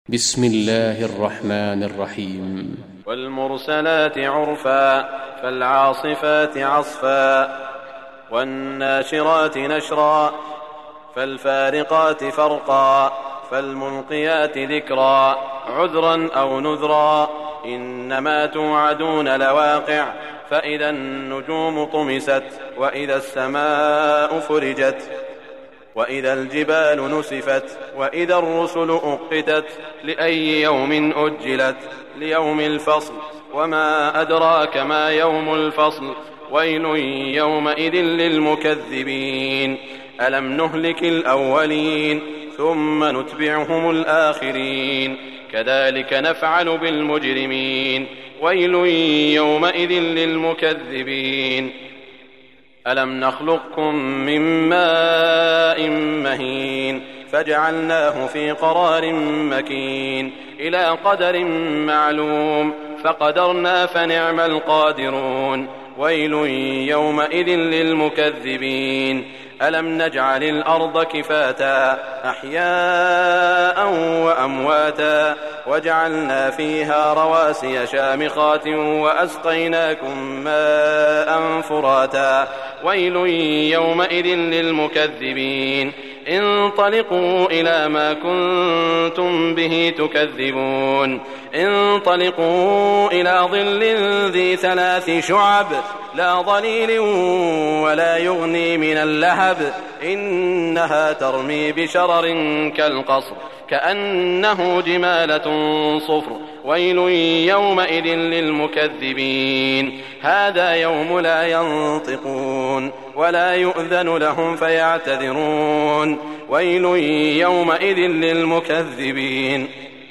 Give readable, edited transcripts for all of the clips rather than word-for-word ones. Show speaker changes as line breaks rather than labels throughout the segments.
بسم الله الرحمن الرحيم.
والمرسلات عرفا فالعاصفات عصفا والناشرات نشرا فالفارقات فرقا فالملقيات ذكرا عذرا أو نذرا إنما توعدون لواقع فإذا النجوم طمست وإذا السماء فرجت وإذا الجبال نسفت وإذا الرسل أقتت لأي يوم أجلت ليوم الفصل وما أدراك ما يوم الفصل ويل يومئذ للمكذبين ألم نهلك الأولين ثم نتبعهم الآخرين كذلك نفعل بالمجرمين ويل يومئذ للمكذبين ألم نخلقكم من ماء مهين فجعلناه في قرار مكين إلى قدر معلوم فقدرنا فنعم القادرون ويل يومئذ للمكذبين ألم نجعل الأرض كفاتا أحياء وأمواتا وجعلنا فيها رواسي شامخات وأسقيناكم ماء فراتا ويل يومئذ للمكذبين انطلقوا إلى ما كنتم به تكذبون انطلقوا إلى ظل ذي 3 شعب لا ظليل ولا يغني من اللهب إنها ترمي بشرر كالقصر كأنه جمالة صفر ويل يومئذ للمكذبين هذا يوم لا ينطقون ولا يؤذن لهم فيعتذرون ويل يومئذ للمكذبين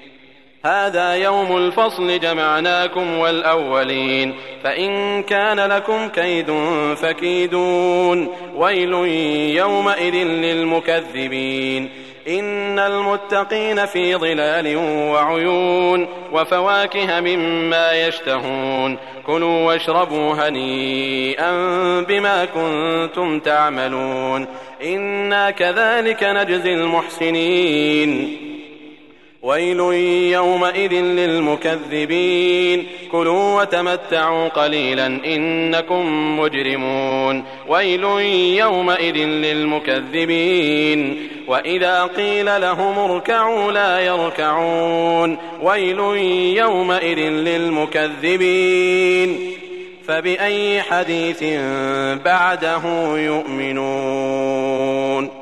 هذا يوم الفصل جمعناكم والأولين فإن كان لكم كيد فكيدون ويل يومئذ للمكذبين إن المتقين في ظلال وعيون وفواكه مما يشتهون كلوا واشربوا هنيئا بما كنتم تعملون إنا كذلك نجزي المحسنين ويل يومئذ للمكذبين كلوا وتمتعوا قليلا إنكم مجرمون ويل يومئذ للمكذبين وإذا قيل لهم اركعوا لا يركعون ويل يومئذ للمكذبين فبأي حديث بعده يؤمنون.